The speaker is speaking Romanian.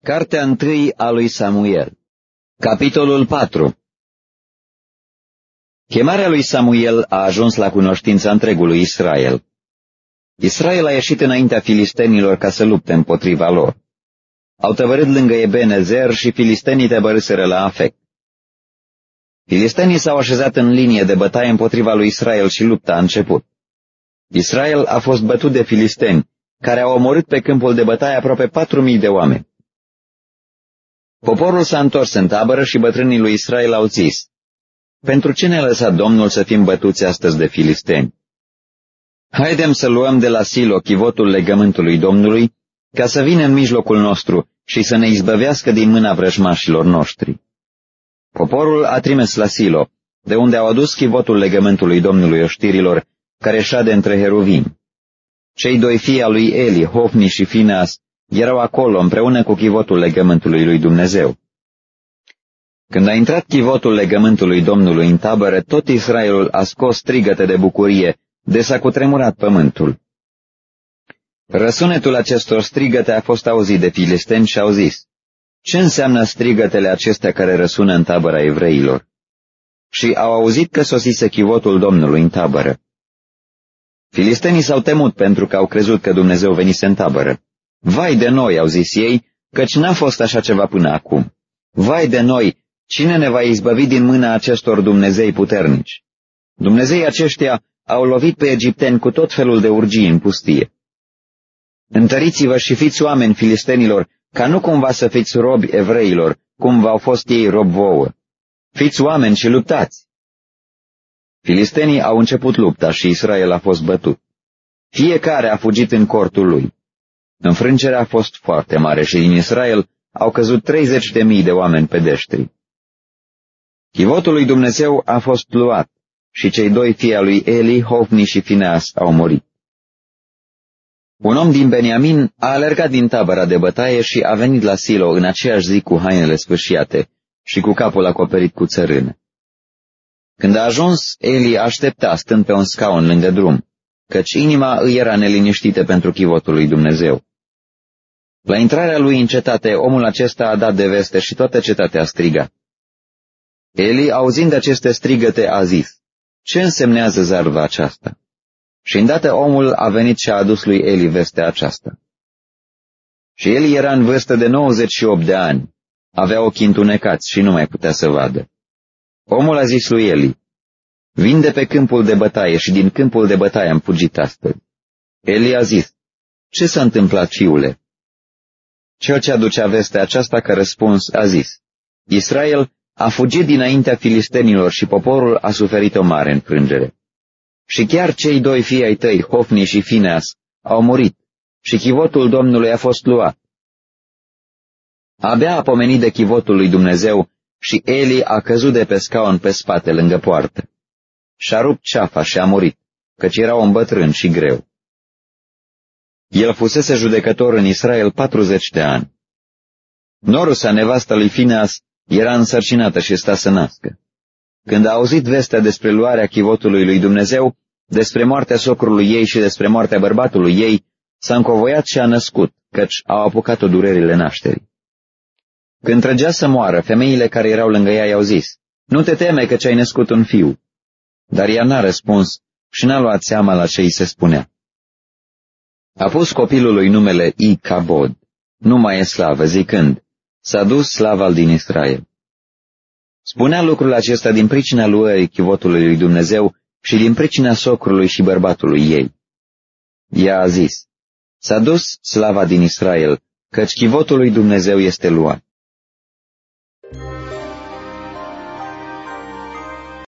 Cartea 1 a lui Samuel. Capitolul 4. Chemarea lui Samuel a ajuns la cunoștința întregului Israel. Israel a ieșit înaintea filistenilor ca să lupte împotriva lor. Au tăvărât lângă Ebenezer și filistenii tăbărâseră la Afec. Filistenii s-au așezat în linie de bătaie împotriva lui Israel și lupta a început. Israel a fost bătut de filisteni, care au omorât pe câmpul de bătaie aproape 4.000 de oameni. Poporul s-a întors în tabără și bătrânii lui Israel au zis: pentru ce ne-a lăsat Domnul să fim bătuți astăzi de filisteni? Haidem să luăm de la Silo chivotul legământului Domnului, ca să vină în mijlocul nostru și să ne izbăvească din mâna vrăjmașilor noștri. Poporul a trimis la Silo, de unde au adus chivotul legământului Domnului oștirilor, care șade între heruvimi. Cei doi fii al lui Eli, Hofni și Fineas, erau acolo împreună cu chivotul legământului lui Dumnezeu. Când a intrat chivotul legământului Domnului în tabără, tot Israelul a scos strigăte de bucurie, de s-a cutremurat pământul. Răsunetul acestor strigăte a fost auzit de filisteni și au zis: ce înseamnă strigătele acestea care răsună în tabăra evreilor? Și au auzit că sosise chivotul Domnului în tabără. Filistenii s-au temut pentru că au crezut că Dumnezeu venise în tabără. Vai de noi, au zis ei, căci n-a fost așa ceva până acum. Vai de noi, cine ne va izbăvi din mâna acestor Dumnezei puternici? Dumnezeii aceștia au lovit pe egipteni cu tot felul de urgii în pustie. Întăriți-vă și fiți oameni filistenilor, ca nu cumva să fiți robi evreilor, cum v-au fost ei robi vouă. Fiți oameni și luptați! Filistenii au început lupta și Israel a fost bătut. Fiecare a fugit în cortul lui. Înfrângerea a fost foarte mare și din Israel au căzut 30.000 de oameni pedeștri. Chivotul lui Dumnezeu a fost luat și cei doi fii al lui Eli, Hofni și Fineas, au murit. Un om din Beniamin a alergat din tabăra de bătaie și a venit la Silo în aceeași zi cu hainele sfâșiate și cu capul acoperit cu țărână. Când a ajuns, Eli aștepta stând pe un scaun lângă drum, căci inima îi era neliniștită pentru chivotul lui Dumnezeu. La intrarea lui în cetate, omul acesta a dat de veste și toată cetatea a strigat. Eli, auzind aceste strigăte, a zis: ce însemnează zarva aceasta? Și îndată omul a venit și a adus lui Eli vestea aceasta. Și Eli era în vârstă de 98 de ani, avea ochii întunecați și nu mai putea să vadă. Omul a zis lui Eli: vin de pe câmpul de bătaie și din câmpul de bătaie am fugit astăzi. Eli a zis: ce s-a întâmplat, fiule? Cel ce aducea vestea aceasta ca răspuns a zis: Israel a fugit dinaintea filistenilor și poporul a suferit o mare înfrângere. Și chiar cei doi fii ai tăi, Hofni și Fineas, au murit și chivotul Domnului a fost luat. Abia a pomenit de chivotul lui Dumnezeu și Eli a căzut de pe scaun pe spate lângă poartă. Și-a rupt ceafa și a murit, căci era un bătrân și greu. El fusese judecător în Israel 40 de ani. Norusa, nevasta lui Fineas, era însărcinată și sta să nască. Când a auzit vestea despre luarea chivotului lui Dumnezeu, despre moartea socrului ei și despre moartea bărbatului ei, s-a încovoiat și a născut, căci au apucat-o durerile nașterii. Când trăgea să moară, femeile care erau lângă ea i-au zis: nu te teme că ți-ai născut un fiu. Dar ea n-a răspuns și n-a luat seama la ce îi se spunea. A pus copilului numele Icabod, nu mai e slavă, zicând: s-a dus slava din Israel. Spunea lucrul acesta din pricina luării chivotului lui Dumnezeu și din pricina socrului și bărbatului ei. Ea a zis: s-a dus slava din Israel, căci chivotul lui Dumnezeu este luat.